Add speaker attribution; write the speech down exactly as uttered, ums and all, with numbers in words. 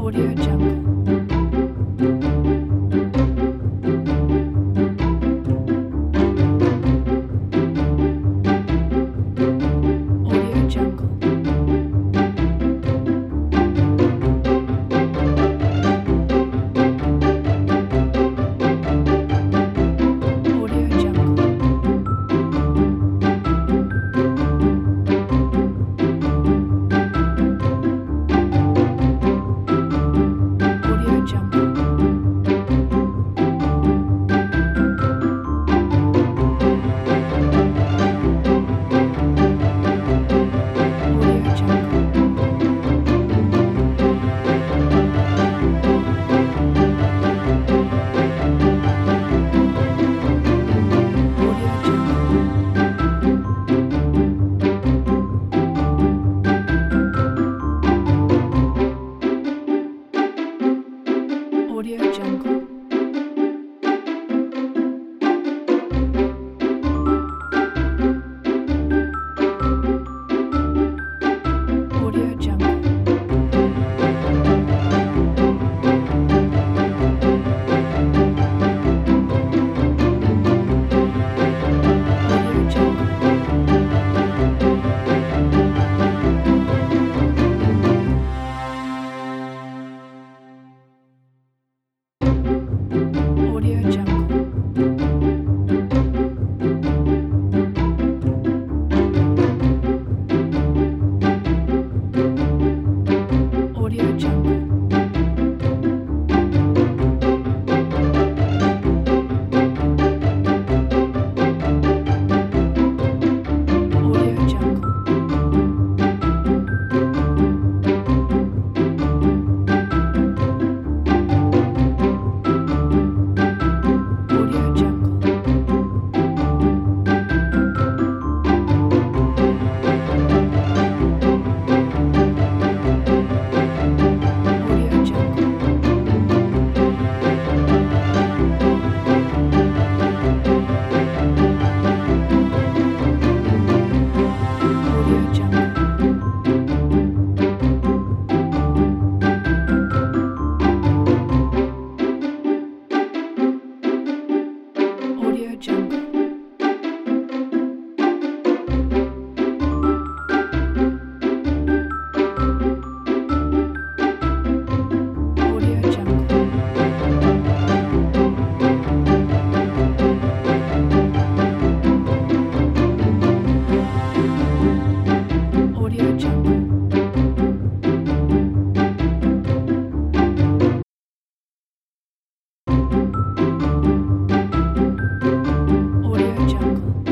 Speaker 1: Audio Jungle. Audio Jungle. Audio Jungle. Audio Jungle. Audio Jungle. Audio Jungle. Audio Jungle. Audio Jungle. Audio Jungle. Audio Jungle. Audio Jungle. Audio Jungle. Audio Jungle. Audio Jungle. Audio Jungle. Audio Jungle. Audio Jungle. Audio Jungle. Audio Jungle.